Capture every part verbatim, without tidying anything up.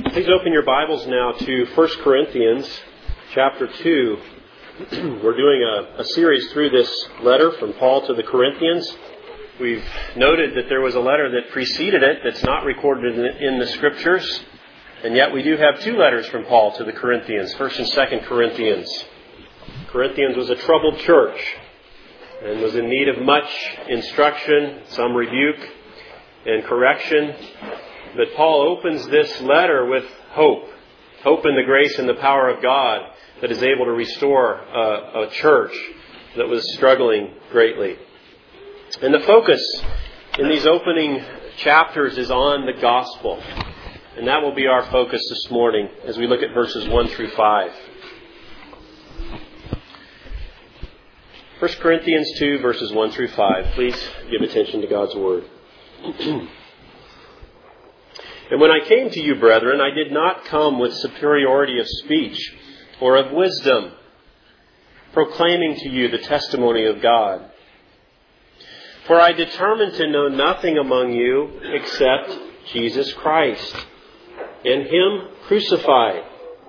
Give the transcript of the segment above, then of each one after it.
Please open your Bibles now to First Corinthians chapter two. We're doing a, a series through this letter from Paul to the Corinthians. We've noted that there was a letter that preceded it that's not recorded in the, in the Scriptures. And yet we do have two letters from Paul to the Corinthians, First and Second Corinthians. Corinthians was a troubled church and was in need of much instruction, some rebuke and correction. But Paul opens this letter with hope. Hope in the grace and the power of God that is able to restore a, a church that was struggling greatly. And the focus in these opening chapters is on the gospel. And that will be our focus this morning as we look at verses one through five. First Corinthians two, verses one through five. Please give attention to God's Word. And when I came to you, brethren, I did not come with superiority of speech or of wisdom, proclaiming to you the testimony of God. For I determined to know nothing among you except Jesus Christ, and Him crucified.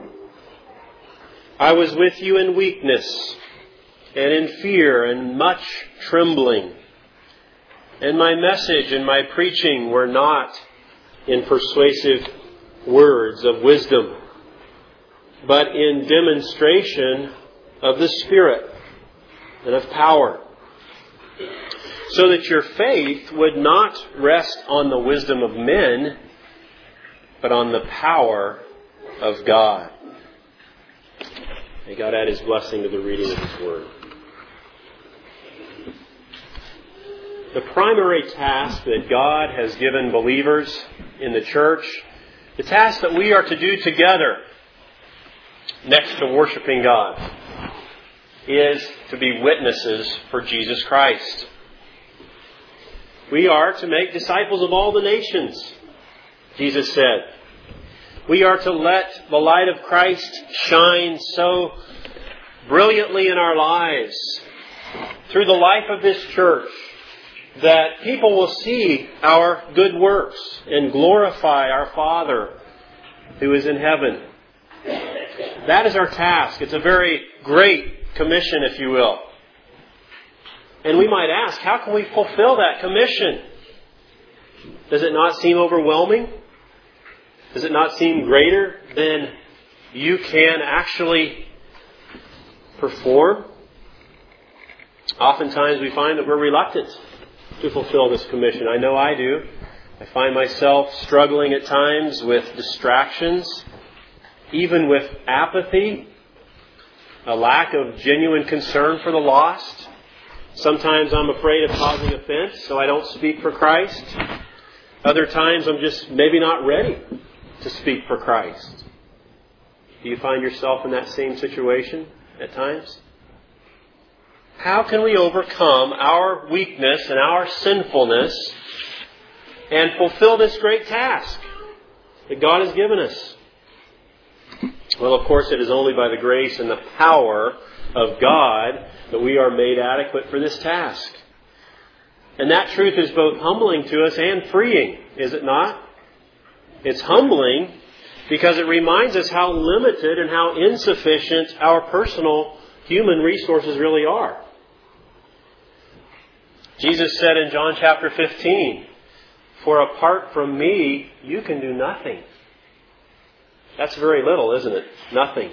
I was with you in weakness, and in fear, and much trembling. And my message and my preaching were not in persuasive words of wisdom, but in demonstration of the Spirit and of power, so that your faith would not rest on the wisdom of men, but on the power of God. May God add His blessing to the reading of His Word. The primary task that God has given believers in the church, the task that we are to do together next to worshiping God, is to be witnesses for Jesus Christ. We are to make disciples of all the nations, Jesus said. We are to let the light of Christ shine so brilliantly in our lives through the life of this church that people will see our good works and glorify our Father who is in heaven. That is our task. It's a very great commission, if you will. And we might ask, how can we fulfill that commission? Does it not seem overwhelming? Does it not seem greater than you can actually perform? Oftentimes we find that we're reluctant to fulfill this commission. I know I do. I find myself struggling at times with distractions, even with apathy, a lack of genuine concern for the lost. Sometimes I'm afraid of causing offense, so I don't speak for Christ. Other times I'm just maybe not ready to speak for Christ. Do you find yourself in that same situation at times? How can we overcome our weakness and our sinfulness and fulfill this great task that God has given us? Well, of course, it is only by the grace and the power of God that we are made adequate for this task. And that truth is both humbling to us and freeing, is it not? It's humbling because it reminds us how limited and how insufficient our personal human resources really are. Jesus said in John chapter fifteen, "For apart from me, you can do nothing." That's very little, isn't it? Nothing.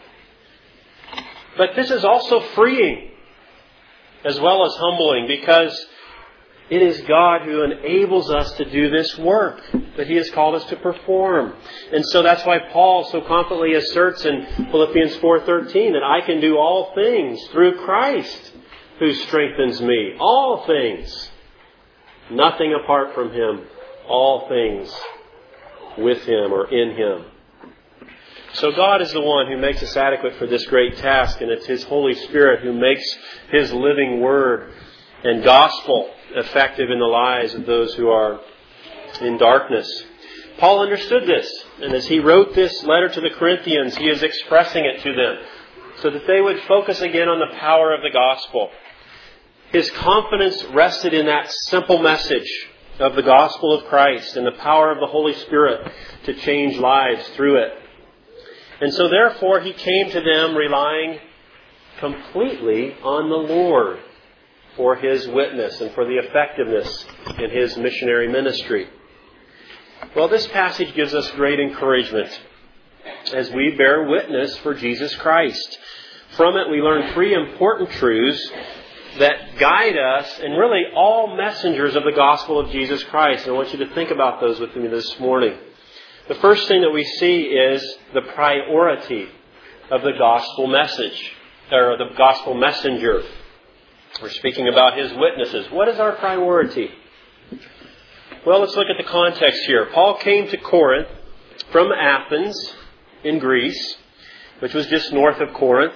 But this is also freeing as well as humbling, because it is God who enables us to do this work that He has called us to perform. And so that's why Paul so confidently asserts in Philippians four thirteen that I can do all things through Christ who strengthens me. All things. Nothing apart from Him. All things with Him or in Him. So God is the one who makes us adequate for this great task, and it's His Holy Spirit who makes His living Word and gospel effective in the lives of those who are in darkness. Paul understood this, and as he wrote this letter to the Corinthians, he is expressing it to them so that they would focus again on the power of the gospel. His confidence rested in that simple message of the gospel of Christ and the power of the Holy Spirit to change lives through it. And so therefore he came to them relying completely on the Lord for his witness and for the effectiveness in his missionary ministry. Well, this passage gives us great encouragement as we bear witness for Jesus Christ. From it we learn three important truths that guide us and really all messengers of the gospel of Jesus Christ. And I want you to think about those with me this morning. The first thing that we see is the priority of the gospel message, or the gospel messenger. We're speaking about his witnesses. What is our priority? Well, let's look at the context here. Paul came to Corinth from Athens in Greece, which was just north of Corinth.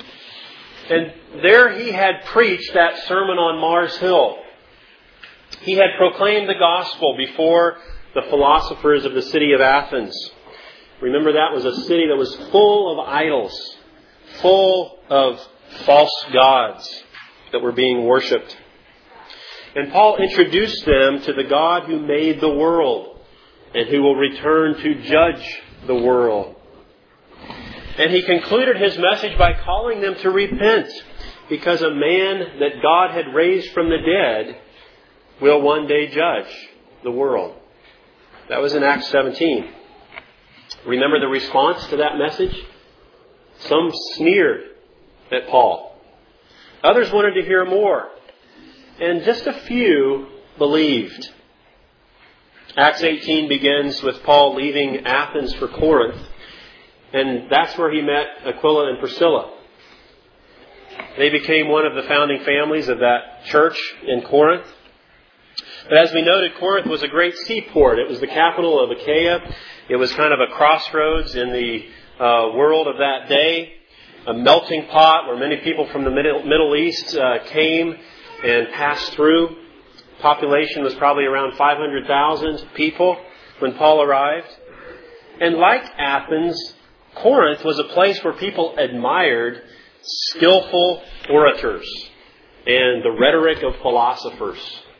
And there he had preached that sermon on Mars Hill. He had proclaimed the gospel before the philosophers of the city of Athens. Remember, that was a city that was full of idols, full of false gods that were being worshipped. And Paul introduced them to the God who made the world and who will return to judge the world. And he concluded his message by calling them to repent, because a man that God had raised from the dead will one day judge the world. That was in Acts seventeen. Remember the response to that message? Some sneered at Paul. Others wanted to hear more. And just a few believed. Acts eighteen begins with Paul leaving Athens for Corinth. And that's where he met Aquila and Priscilla. They became one of the founding families of that church in Corinth. But as we noted, Corinth was a great seaport. It was the capital of Achaia. It was kind of a crossroads in the uh, world of that day. A melting pot where many people from the Middle, Middle East uh, came and passed through. Population was probably around five hundred thousand people when Paul arrived. And like Athens, Corinth was a place where people admired skillful orators and the rhetoric of philosophers.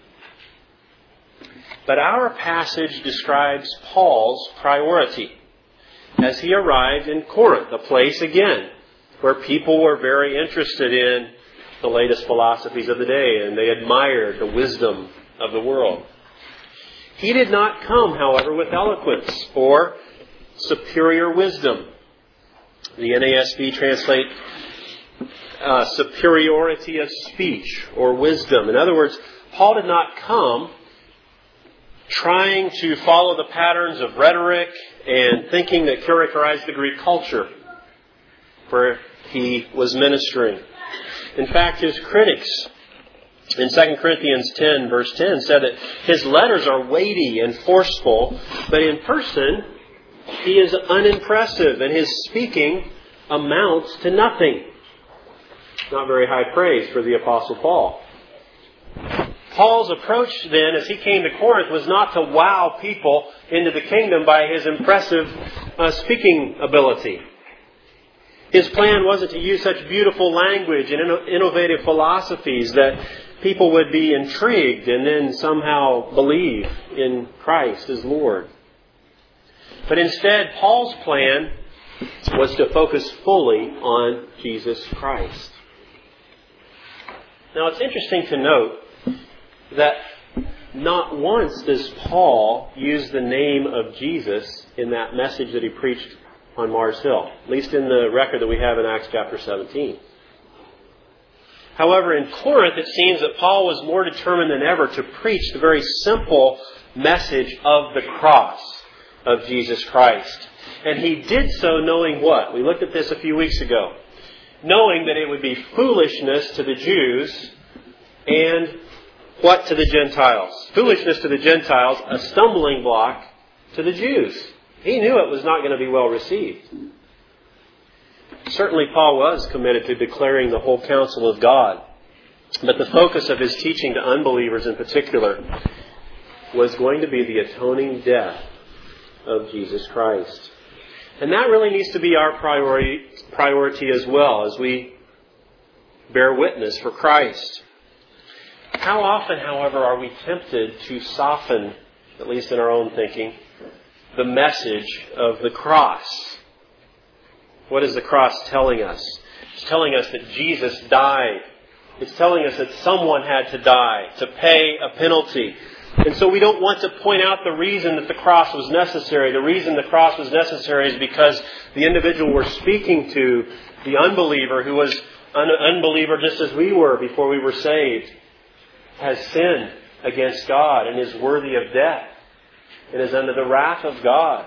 But our passage describes Paul's priority as he arrived in Corinth, a place, again, where people were very interested in the latest philosophies of the day, and they admired the wisdom of the world. He did not come, however, with eloquence or superior wisdom. The N A S B translate uh, superiority of speech or wisdom. In other words, Paul did not come trying to follow the patterns of rhetoric and thinking that characterized the Greek culture where he was ministering. In fact, his critics in Second Corinthians ten, verse ten, said that his letters are weighty and forceful, but in person he is unimpressive and his speaking amounts to nothing. Not very high praise for the Apostle Paul. Paul's approach then, as he came to Corinth, was not to wow people into the kingdom by his impressive uh, speaking ability. His plan wasn't to use such beautiful language and inno- innovative philosophies that people would be intrigued and then somehow believe in Christ as Lord. But instead, Paul's plan was to focus fully on Jesus Christ. Now, it's interesting to note that not once does Paul use the name of Jesus in that message that he preached on Mars Hill, at least in the record that we have in Acts chapter seventeen. However, in Corinth, it seems that Paul was more determined than ever to preach the very simple message of the cross of Jesus Christ. And he did so knowing what? We looked at this a few weeks ago. Knowing that it would be foolishness to the Jews and what to the Gentiles? Foolishness to the Gentiles, a stumbling block to the Jews. He knew it was not going to be well received. Certainly Paul was committed to declaring the whole counsel of God. But the focus of his teaching to unbelievers in particular was going to be the atoning death of Jesus Christ. And that really needs to be our priority, priority as well as we bear witness for Christ. How often, however, are we tempted to soften, at least in our own thinking, the message of the cross? What is the cross telling us? It's telling us that Jesus died. It's telling us that someone had to die to pay a penalty. And so we don't want to point out the reason that the cross was necessary. The reason the cross was necessary is because the individual we're speaking to, the unbeliever who was an unbeliever just as we were before we were saved, has sinned against God and is worthy of death and is under the wrath of God.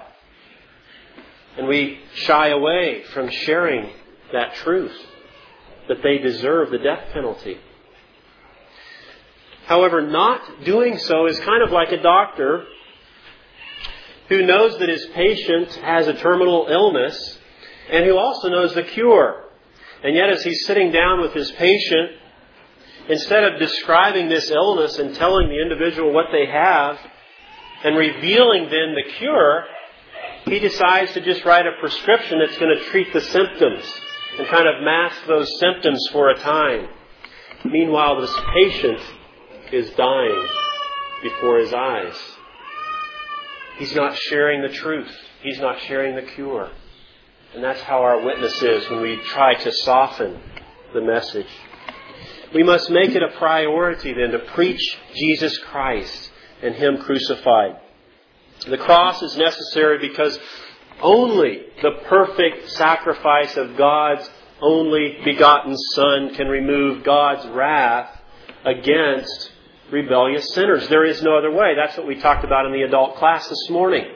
And we shy away from sharing that truth, that they deserve the death penalty. However, not doing so is kind of like a doctor who knows that his patient has a terminal illness and who also knows the cure. And yet as he's sitting down with his patient, instead of describing this illness and telling the individual what they have and revealing then the cure, he decides to just write a prescription that's going to treat the symptoms and kind of mask those symptoms for a time. Meanwhile, this patient is dying before his eyes. He's not sharing the truth. He's not sharing the cure. And that's how our witness is when we try to soften the message. We must make it a priority then to preach Jesus Christ and Him crucified. The cross is necessary because only the perfect sacrifice of God's only begotten Son can remove God's wrath against rebellious sinners. There is no other way. That's what we talked about in the adult class this morning.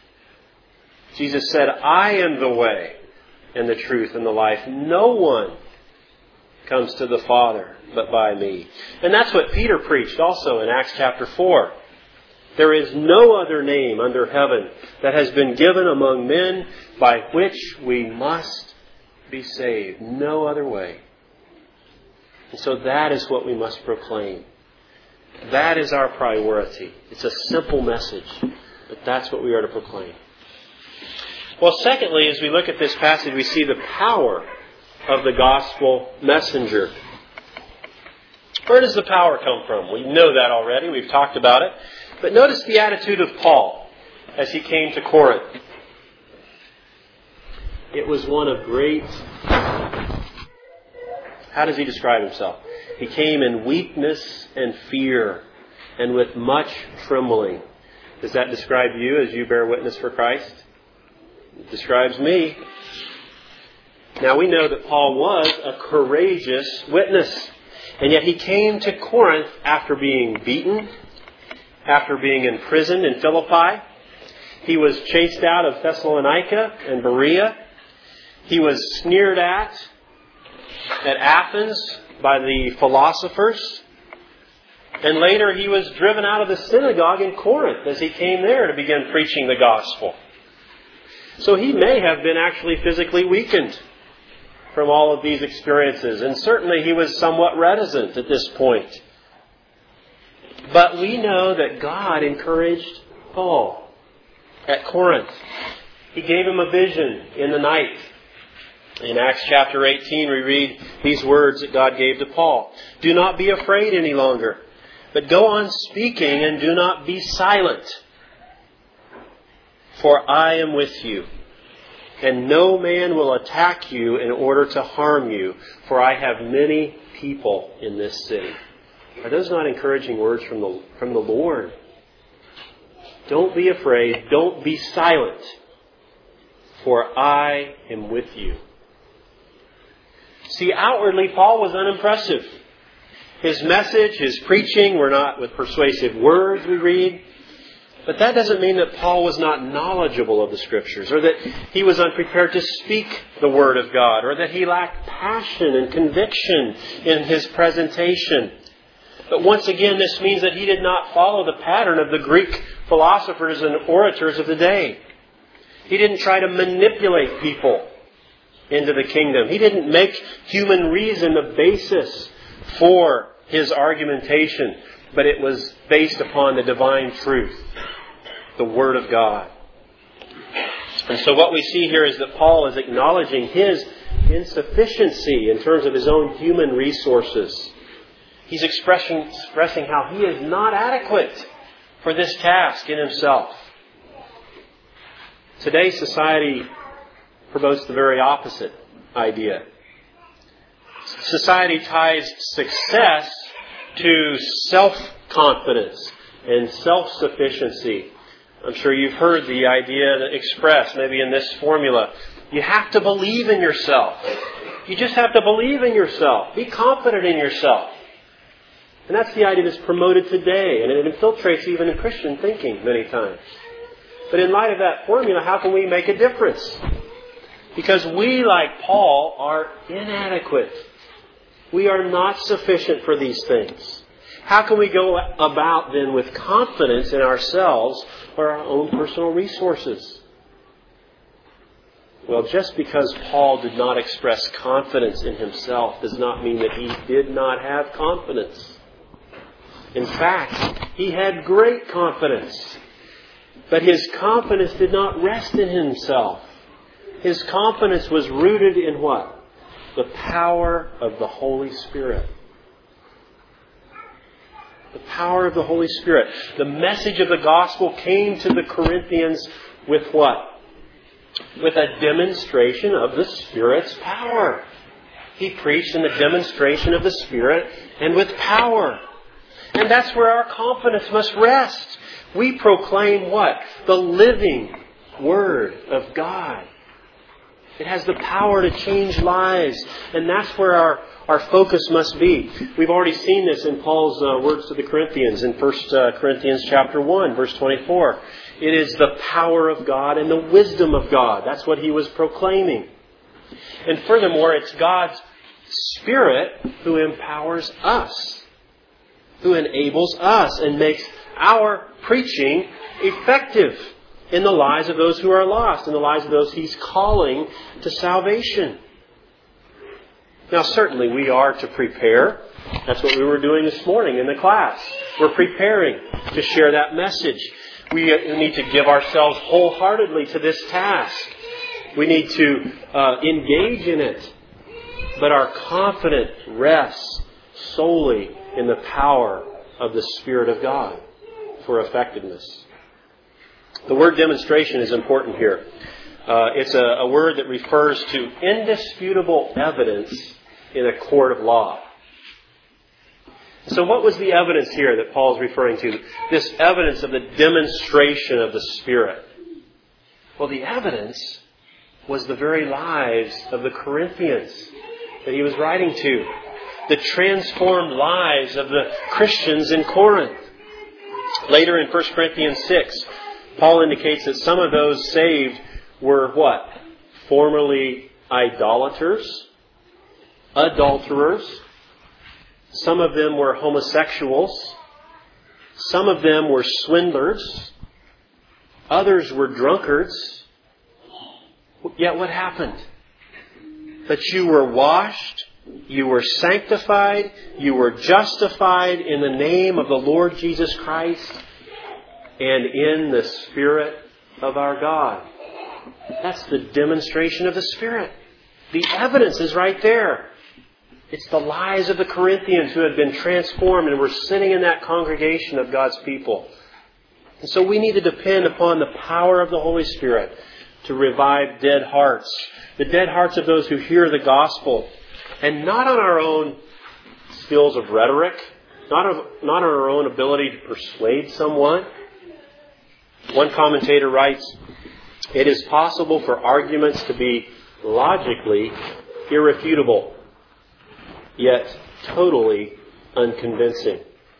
Jesus said, I am the way and the truth and the life. No one comes to the Father but by me. And that's what Peter preached also in Acts chapter four. There is no other name under heaven that has been given among men by which we must be saved. No other way. And so that is what we must proclaim. That is our priority. It's a simple message, but that's what we are to proclaim. Well, secondly, as we look at this passage, we see the power of the gospel messenger. Where does the power come from? We know that already. We've talked about it. But notice the attitude of Paul as he came to Corinth. It was one of great... How does he describe himself? He came in weakness and fear and with much trembling. Does that describe you as you bear witness for Christ? It describes me. Now we know that Paul was a courageous witness. And yet he came to Corinth after being beaten, after being imprisoned in Philippi. He was chased out of Thessalonica and Berea. He was sneered at at Athens by the philosophers. And later he was driven out of the synagogue in Corinth as he came there to begin preaching the gospel. So he may have been actually physically weakened from all of these experiences. And certainly he was somewhat reticent at this point. But we know that God encouraged Paul at Corinth. He gave him a vision in the night. In Acts chapter eighteen, we read these words that God gave to Paul. Do not be afraid any longer, but go on speaking and do not be silent. For I am with you, and no man will attack you in order to harm you, for I have many people in this city. Are those not encouraging words from the, from the Lord? Don't be afraid. Don't be silent. For I am with you. See, outwardly, Paul was unimpressive. His message, his preaching were not with persuasive words, we read. But that doesn't mean that Paul was not knowledgeable of the Scriptures, or that he was unprepared to speak the Word of God, or that he lacked passion and conviction in his presentation. But once again, this means that he did not follow the pattern of the Greek philosophers and orators of the day. He didn't try to manipulate people into the kingdom. He didn't make human reason the basis for his argumentation, but it was based upon the divine truth, the Word of God. And so what we see here is that Paul is acknowledging his insufficiency in terms of his own human resources. He's expressing, expressing how he is not adequate for this task in himself. Today's society promotes the very opposite idea. Society ties success to self-confidence and self-sufficiency. I'm sure you've heard the idea expressed maybe in this formula. You have to believe in yourself. You just have to believe in yourself. Be confident in yourself. And that's the idea that's promoted today. And it infiltrates even in Christian thinking many times. But in light of that formula, how can we make a difference? Because we, like Paul, are inadequate. We are not sufficient for these things. How can we go about then with confidence in ourselves or our own personal resources? Well, just because Paul did not express confidence in himself does not mean that he did not have confidence. In fact, he had great confidence. But his confidence did not rest in himself. His confidence was rooted in what? The power of the Holy Spirit. The power of the Holy Spirit. The message of the gospel came to the Corinthians with what? With a demonstration of the Spirit's power. He preached in the demonstration of the Spirit and with power. And that's where our confidence must rest. We proclaim what? The living Word of God. It has the power to change lives. And that's where our, our focus must be. We've already seen this in Paul's uh, words to the Corinthians in First uh, Corinthians chapter one, verse twenty-four. It is the power of God and the wisdom of God. That's what he was proclaiming. And furthermore, it's God's Spirit who empowers us, who enables us and makes our preaching effective in the lives of those who are lost, in the lives of those He's calling to salvation. Now, certainly we are to prepare. That's what we were doing this morning in the class. We're preparing to share that message. We need to give ourselves wholeheartedly to this task. We need to uh, engage in it. But our confidence rests solely in the power of the Spirit of God for effectiveness. The word demonstration is important here. Uh, it's a, a word that refers to indisputable evidence in a court of law. So what was the evidence here that Paul's referring to? This evidence of the demonstration of the Spirit. Well, the evidence was the very lives of the Corinthians that he was writing to. The transformed lives of the Christians in Corinth. Later in First Corinthians six, Paul indicates that some of those saved were what? Formerly idolaters, adulterers. Some of them were homosexuals. Some of them were swindlers. Others were drunkards. Yet what happened? That you were washed, you were sanctified, you were justified in the name of the Lord Jesus Christ and in the Spirit of our God. That's the demonstration of the Spirit. The evidence is right there. It's the lives of the Corinthians who had been transformed and were sitting in that congregation of God's people. And so we need to depend upon the power of the Holy Spirit to revive dead hearts. The dead hearts of those who hear the gospel. And not on our own skills of rhetoric. Not, of, not on our own ability to persuade someone. One commentator writes, "It is possible for arguments to be logically irrefutable, yet totally unconvincing."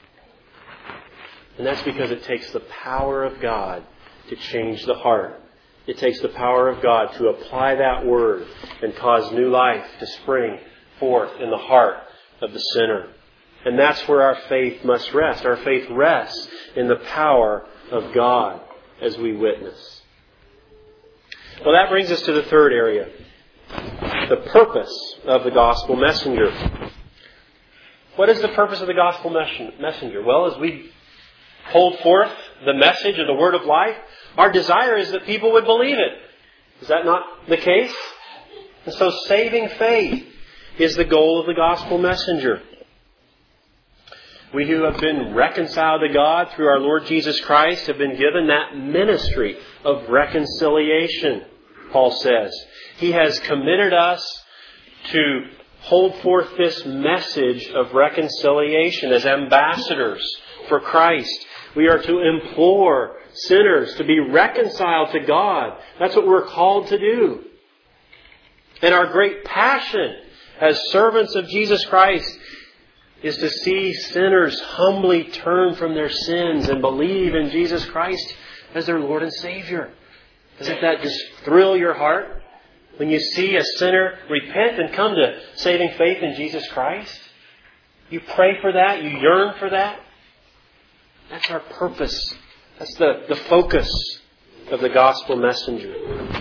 And that's because it takes the power of God to change the heart. It takes the power of God to apply that word and cause new life to spring forth in the heart of the sinner. And that's where our faith must rest. Our faith rests in the power of God as we witness. Well, that brings us to the third area. The purpose of the gospel messenger. What is the purpose of the gospel messenger? Well, as we hold forth the message of the word of life, our desire is that people would believe it. Is that not the case? And so saving faith is the goal of the gospel messenger. We who have been reconciled to God through our Lord Jesus Christ have been given that ministry of reconciliation, Paul says. He has committed us to hold forth this message of reconciliation as ambassadors for Christ. We are to implore sinners to be reconciled to God. That's what we're called to do. And our great passion as servants of Jesus Christ is to see sinners humbly turn from their sins and believe in Jesus Christ as their Lord and Savior. Doesn't that just thrill your heart when you see a sinner repent and come to saving faith in Jesus Christ? You pray for that. You yearn for that. That's our purpose. That's the, the focus of the gospel messenger.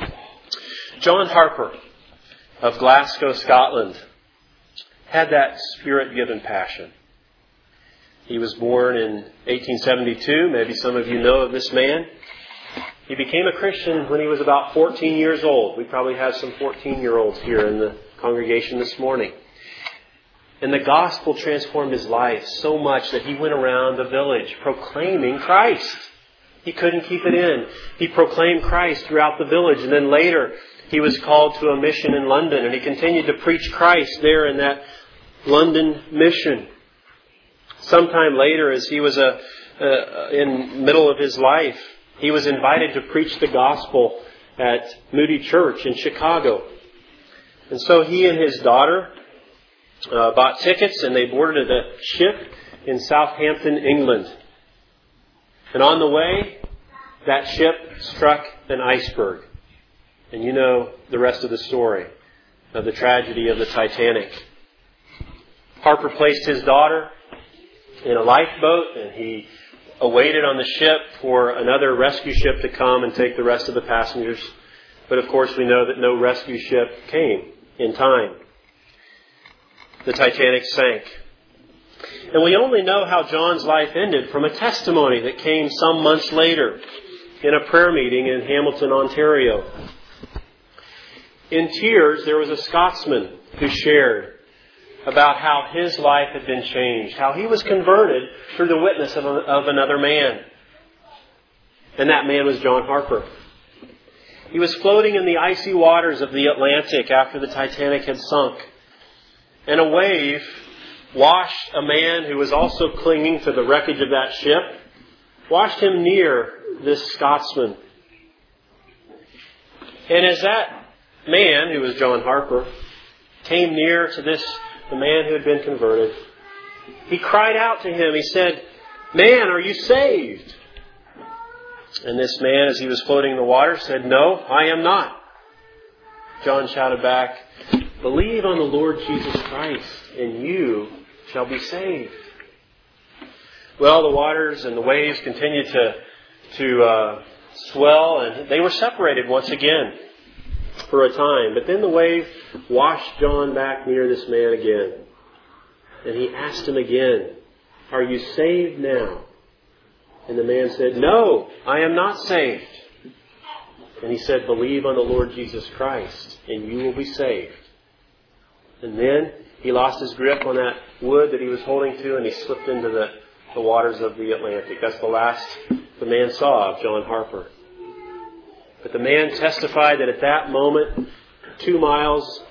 John Harper of Glasgow, Scotland, had that Spirit-given passion. He was born in eighteen seventy-two. Maybe some of you know of this man. He became a Christian when he was about fourteen years old. We probably have some fourteen-year-olds here in the congregation this morning. And the gospel transformed his life so much that he went around the village proclaiming Christ. He couldn't keep it in. He proclaimed Christ throughout the village. And then later, he was called to a mission in London. And he continued to preach Christ there in that London mission. Sometime later, as he was a, uh, in middle of his life, he was invited to preach the gospel at Moody Church in Chicago. And so he and his daughter uh, bought tickets and they boarded a ship in Southampton, England. And on the way, that ship struck an iceberg. And you know the rest of the story of the tragedy of the Titanic. Harper placed his daughter in a lifeboat and he awaited on the ship for another rescue ship to come and take the rest of the passengers. But of course we know that no rescue ship came in time. The Titanic sank. And we only know how John's life ended from a testimony that came some months later in a prayer meeting in Hamilton, Ontario. In tears, there was a Scotsman who shared about how his life had been changed, how he was converted through the witness of, a, of another man. And that man was John Harper. He was floating in the icy waters of the Atlantic after the Titanic had sunk. And a wave washed a man who was also clinging to the wreckage of that ship, washed him near this Scotsman. And as that man, who was John Harper, came near to this, the man who had been converted, he cried out to him. He said, "Man, are you saved?" And this man, as he was floating in the water, said, "No, I am not." John shouted back, "Believe on the Lord Jesus Christ, and you shall be saved." Well, the waters and the waves continued to, to uh, swell, and they were separated once again for a time. But then the wave washed John back near this man again. And he asked him again, "Are you saved now?" And the man said, "No, I am not saved." And he said, "Believe on the Lord Jesus Christ, and you will be saved." And then he lost his grip on that wood that he was holding to, and he slipped into the, the waters of the Atlantic. That's the last the man saw of John Harper. But the man testified that at that moment, two miles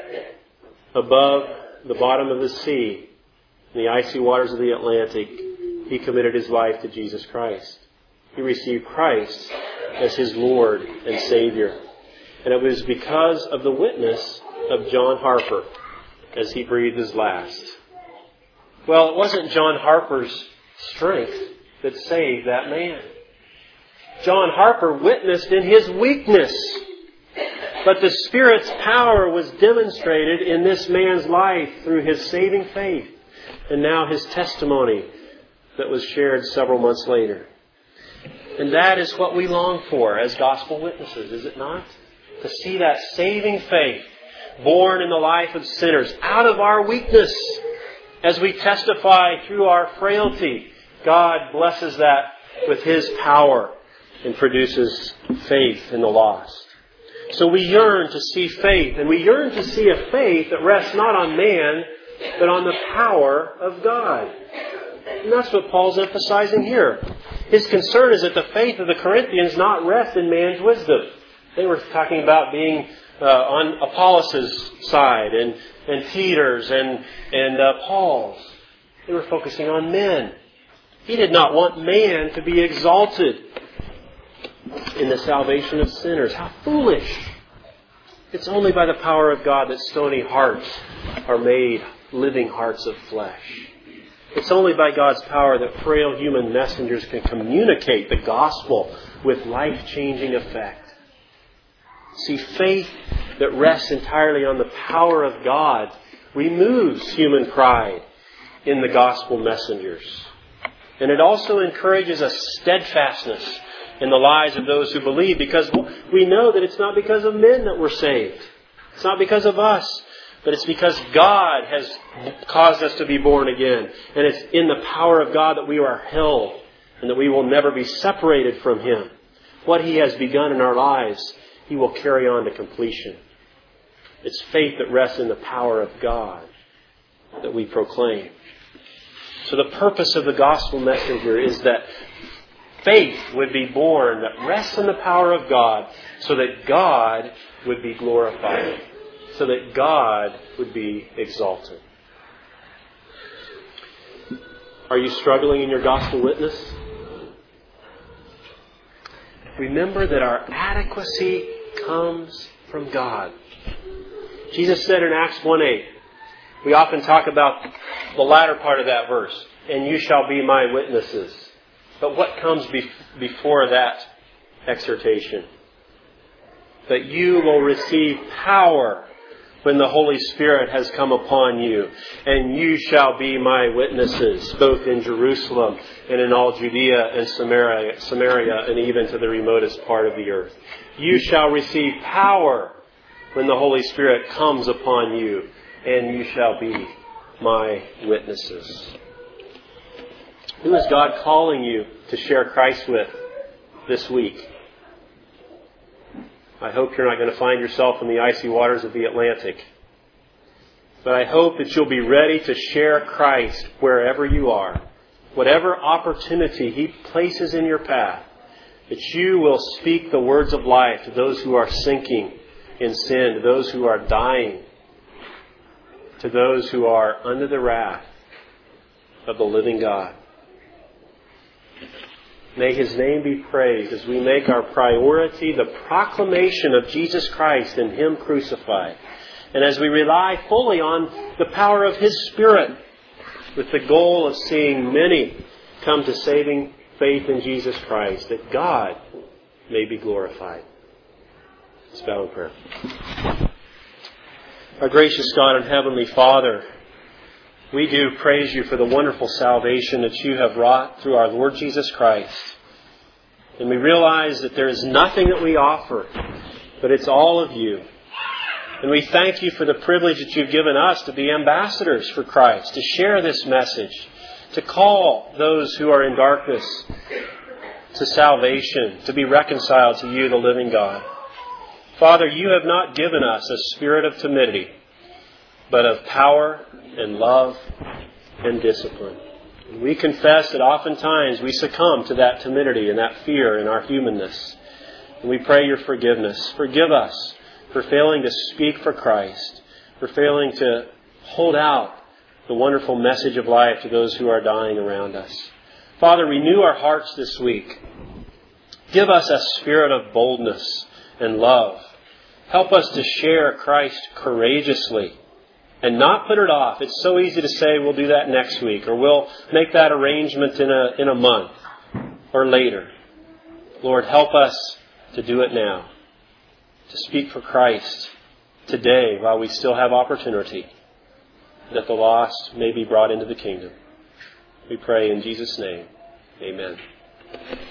above the bottom of the sea, in the icy waters of the Atlantic, he committed his life to Jesus Christ. He received Christ as his Lord and Savior. And it was because of the witness of John Harper as he breathed his last. Well, it wasn't John Harper's strength that saved that man. John Harper witnessed in his weakness. But the Spirit's power was demonstrated in this man's life through his saving faith. And now his testimony that was shared several months later. And that is what we long for as gospel witnesses, is it not? To see that saving faith born in the life of sinners out of our weakness. As we testify through our frailty, God blesses that with His power and produces faith in the lost. So we yearn to see faith, and we yearn to see a faith that rests not on man, but on the power of God. And that's what Paul's emphasizing here. His concern is that the faith of the Corinthians not rest in man's wisdom. They were talking about being uh, on Apollos' side and, and Peter's and, and uh, Paul's. They were focusing on men. He did not want man to be exalted in the salvation of sinners. How foolish! It's only by the power of God that stony hearts are made living hearts of flesh. It's only by God's power that frail human messengers can communicate the gospel with life-changing effect. See, faith that rests entirely on the power of God removes human pride in the gospel messengers. And it also encourages a steadfastness in the lives of those who believe, because we know that it's not because of men that we're saved. It's not because of us. But it's because God has caused us to be born again. And it's in the power of God that we are held and that we will never be separated from Him. What He has begun in our lives, He will carry on to completion. It's faith that rests in the power of God that we proclaim. So the purpose of the gospel messenger is that faith would be born that rests in the power of God so that God would be glorified. So that God would be exalted. Are you struggling in your gospel witness? Remember that our adequacy comes from God. Jesus said in Acts one eight, we often talk about the latter part of that verse, and you shall be my witnesses. But what comes be- before that exhortation? That you will receive power when the Holy Spirit has come upon you, and you shall be my witnesses, both in Jerusalem and in all Judea and Samaria, Samaria, and even to the remotest part of the earth. You shall receive power when the Holy Spirit comes upon you, and you shall be my witnesses. Who is God calling you to share Christ with this week? I hope you're not going to find yourself in the icy waters of the Atlantic. But I hope that you'll be ready to share Christ wherever you are. Whatever opportunity He places in your path, that you will speak the words of life to those who are sinking in sin, to those who are dying, to those who are under the wrath of the living God. May His name be praised as we make our priority the proclamation of Jesus Christ and Him crucified. And as we rely fully on the power of His Spirit with the goal of seeing many come to saving faith in Jesus Christ, that God may be glorified. Let's bow in prayer. Our gracious God and Heavenly Father, we do praise You for the wonderful salvation that You have wrought through our Lord Jesus Christ. And we realize that there is nothing that we offer, but it's all of You. And we thank You for the privilege that You've given us to be ambassadors for Christ, to share this message, to call those who are in darkness to salvation, to be reconciled to You, the living God. Father, You have not given us a spirit of timidity, but of power and love and discipline. And we confess that oftentimes we succumb to that timidity and that fear in our humanness. And we pray Your forgiveness. Forgive us for failing to speak for Christ, for failing to hold out the wonderful message of life to those who are dying around us. Father, renew our hearts this week. Give us a spirit of boldness and love. Help us to share Christ courageously and not put it off. It's so easy to say we'll do that next week, or we'll make that arrangement in a in a month or later. Lord, help us to do it now, to speak for Christ today while we still have opportunity, that the lost may be brought into the kingdom. We pray in Jesus' name. Amen.